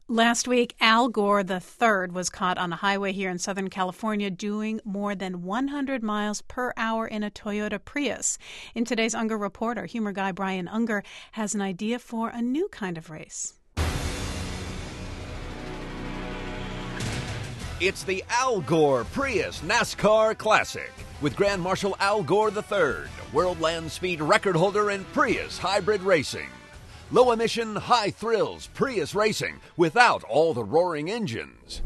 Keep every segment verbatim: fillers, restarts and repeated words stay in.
Last week, Al Gore the third was caught on a highway here in Southern California doing more than one hundred miles per hour in a Toyota Prius. In today's Unger Report, our humor guy Brian Unger has an idea for a new kind of race. It's the Al Gore Prius NASCAR Classic with Grand Marshal Al Gore the third, world land speed record holder in Prius hybrid racing. Low-emission, high-thrills Prius racing without all the roaring engines.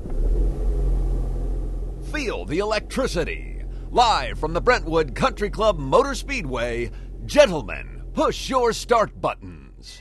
Feel the electricity. Live from the Brentwood Country Club Motor Speedway, gentlemen, push your start buttons.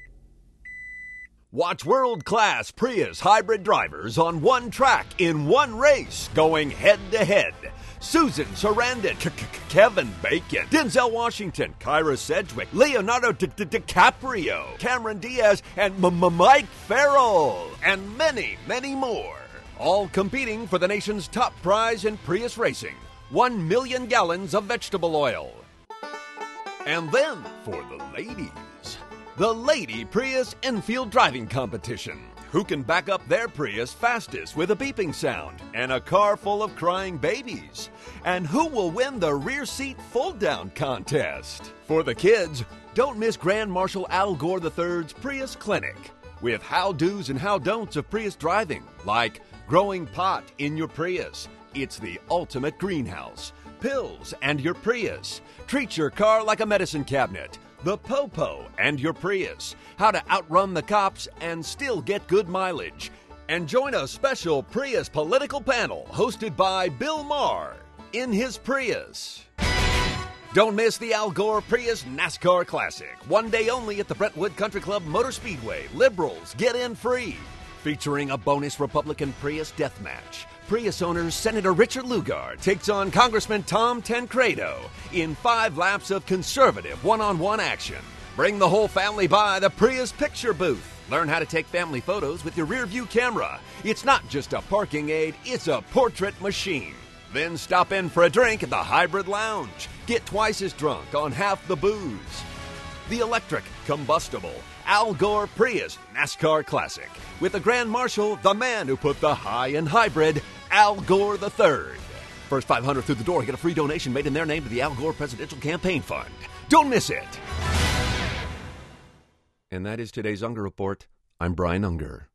Watch world-class Prius hybrid drivers on one track in one race going head-to-head. Susan Sarandon, Kevin Bacon, Denzel Washington, Kyra Sedgwick, Leonardo DiCaprio, Cameron Diaz, and Mike Farrell, and many, many more. All competing for the nation's top prize in Prius racing, one million gallons of vegetable oil. And then, for the ladies, the Lady Prius Infield Driving Competition. Who can back up their Prius fastest with a beeping sound and a car full of crying babies? And who will win the rear seat fold-down contest? For the kids, don't miss Grand Marshal Al Gore the third's Prius Clinic with how-dos and how-don'ts of Prius driving, like growing pot in your Prius. It's the ultimate greenhouse. Pills and your Prius. Treat your car like a medicine cabinet. The Popo and your Prius. How to outrun the cops and still get good mileage. And join a special Prius political panel hosted by Bill Maher in his Prius. Don't miss the Al Gore Prius NASCAR Classic. One day only at the Brentwood Country Club Motor Speedway. Liberals get in free. Featuring a bonus Republican Prius death match. Prius owner Senator Richard Lugar takes on Congressman Tom Tancredo in five laps of conservative one-on-one action. Bring the whole family by the Prius Picture Booth. Learn how to take family photos with your rear view camera. It's not just a parking aid, it's a portrait machine. Then stop in for a drink at the Hybrid Lounge. Get twice as drunk on half the booze. The electric, combustible Al Gore Prius NASCAR Classic with the Grand Marshal, the man who put the high in hybrid, Al Gore the third. First five hundred through the door get a free donation made in their name to the Al Gore Presidential Campaign Fund. Don't miss it. And that is today's Unger Report. I'm Brian Unger.